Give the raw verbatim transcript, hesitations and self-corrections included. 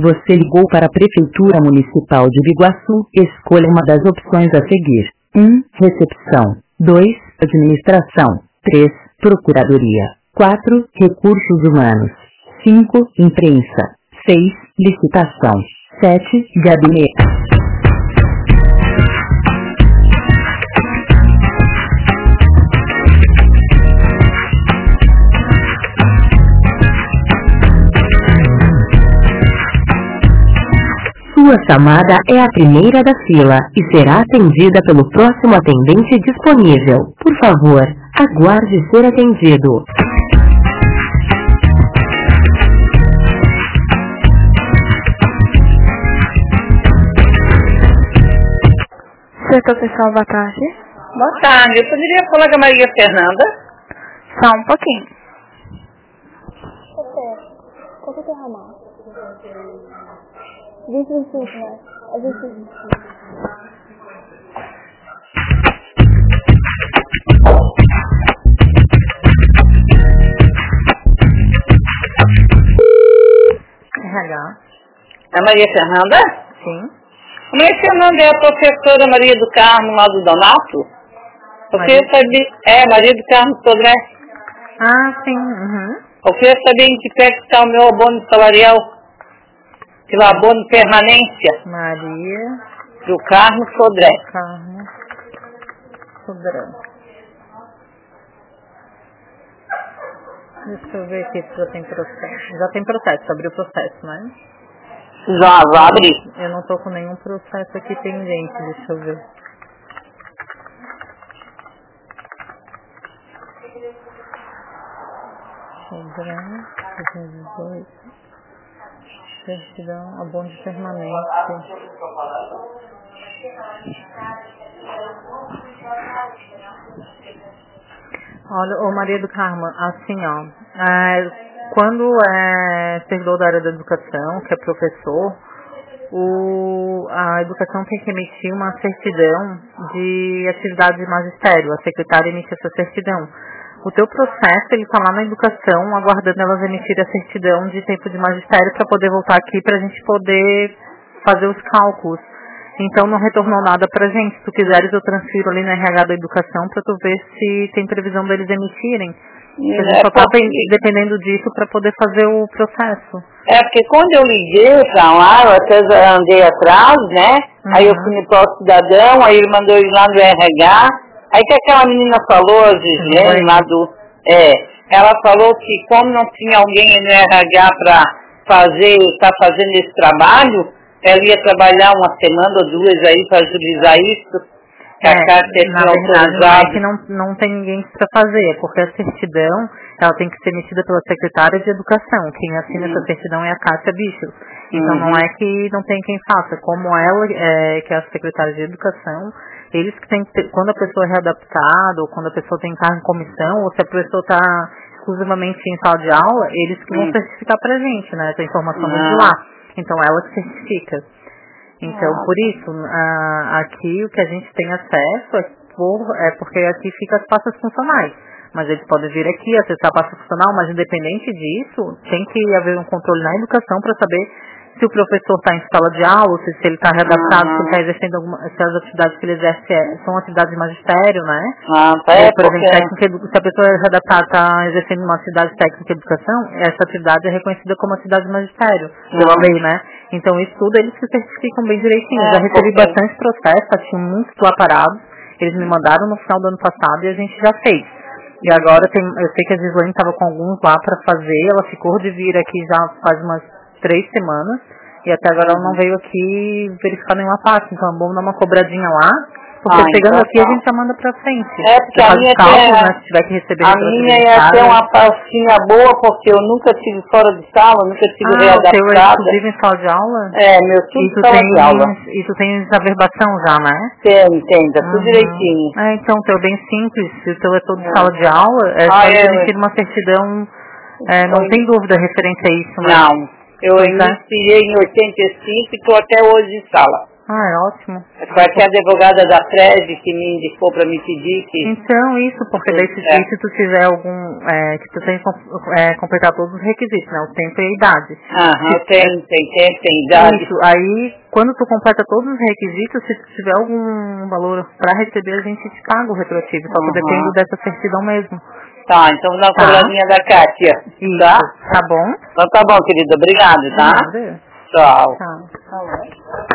Você ligou para a Prefeitura Municipal de Biguaçu. Escolha uma das opções a seguir. um. Recepção. dois. Administração. três. Procuradoria. quatro. Recursos Humanos. cinco. Imprensa. seis. Licitação. sete. Gabinete. Sua chamada é a primeira da fila e será atendida pelo próximo atendente disponível. Por favor, aguarde ser atendido. Setor pessoal, boa tarde. Boa tarde, eu poderia falar com a Maria Fernanda? Só um pouquinho. Qual que é o ramal? vinte e cinco, né? É vinte e cinco. R H. A Maria Fernanda? Sim. A Maria Fernanda é a professora Maria do Carmo lá do Donato? Porque eu sabia... É, Maria do Carmo Sodré. Ah, sim. Uhum. Eu queria saber em que pé que está o meu abono salarial. Pelo abono permanência. Maria do Carmo Sodré. Carmo Sodré. Deixa eu ver aqui se já tem processo. Já tem processo, abriu o processo, né? Já, já abri. Eu não tô com nenhum processo aqui pendente, deixa eu ver. Sodré, dois mil e dezoito. Certidão, abono de permanência. Olha, ô Maria do Carmo, assim ó, é, quando é servidor da área da educação, que é professor, o, a educação tem que emitir uma certidão de atividade de magistério, a secretária emite essa certidão. O teu processo, ele está lá na educação, aguardando elas emitirem a certidão de tempo de magistério para poder voltar aqui para a gente poder fazer os cálculos. Então não retornou nada pra gente. Se tu quiseres, eu transfiro ali no R H da educação para tu ver se tem previsão deles emitirem. A gente É só está porque... dependendo disso para poder fazer o processo. É porque quando eu liguei pra lá, eu até andei atrás, né? Uhum. Aí eu fui no próprio cidadão, aí ele mandou ir lá no R H. Aí que aquela menina falou, a Gislene, lá do... É, ela falou que como não tinha alguém no R H para fazer, tá fazendo esse trabalho, ela ia trabalhar uma semana ou duas aí para agilizar isso. Que é, a carta é na verdade, não é que não, não tem ninguém para fazer, porque a certidão, ela tem que ser emitida pela secretária de educação. Quem assina uhum. essa certidão é a Cássia Bichos. Então uhum. não é que não tem quem faça. Como ela, é, que é a secretária de educação, eles que tem que ter, quando a pessoa é readaptada, ou quando a pessoa tem cargo em comissão, ou se a pessoa está exclusivamente em sala de aula, eles que vão uhum. certificar pra gente, né? Essa informação vem de lá. Então ela que certifica. Então, por isso, a, aqui o que a gente tem acesso é, por, é porque aqui fica as pastas funcionais. Mas eles podem vir aqui, acessar a pasta funcional, mas independente disso, tem que haver um controle na educação para saber se o professor está em sala de aula, se, se ele está readaptado, uhum. se ele está exercendo alguma, se as atividades que ele exerce é, são atividades de magistério, né? Ah, é, por exemplo, porque... técnica, se a pessoa é readaptada está exercendo uma atividade técnica de educação, essa atividade é reconhecida como atividade de magistério, pela lei, né? Então isso tudo eles se certificam bem direitinho. É, já recebi porque... bastante processo, tinha muitos lá parados, eles me mandaram no final do ano passado e a gente já fez. E agora tem, eu sei que a Gislene estava com alguns lá para fazer, ela ficou de vir aqui já faz umas três semanas. E até agora ela não veio aqui verificar nenhuma parte, então é bom dar uma cobradinha lá, porque ah, chegando então, aqui a gente já manda pra frente. É, porque a minha cálculo, é, né, se tiver que receber a minha ia ter uma pastinha boa, porque eu nunca tive fora de sala, nunca tive ah, readaptada. Ah, o teu é exclusivo em sala de aula? É, meu tudo sala tem, de aula. E tu tens averbação já, né? Tem, tem, tá tudo uhum. direitinho. É, então o teu é bem simples, se o teu é todo de é. sala de aula, é ah, só é, emitir uma certidão, é, não eu... tem dúvida referente a isso, né? Não. Eu pois iniciei é. em oitenta e cinco e estou até hoje em sala. Ah, é ótimo. Foi que a advogada da Prezi que me indicou para me pedir que... Então, isso, porque daí se, É. se tu tiver algum... É, que tu tem que com- é, completar todos os requisitos, né? O tempo e a idade. Aham, tem, tem tempo, tem idade. Isso, aí quando tu completa todos os requisitos, se tu tiver algum valor pra receber, a gente te paga o retroativo. Só que Uhum. depende dessa certidão mesmo. Tá, então vou dar uma Tá. coladinha da Kátia. Isso, Tá? tá bom? Então tá bom, querida. Obrigado, tá? Nada. Tchau. Tchau. Tá bom.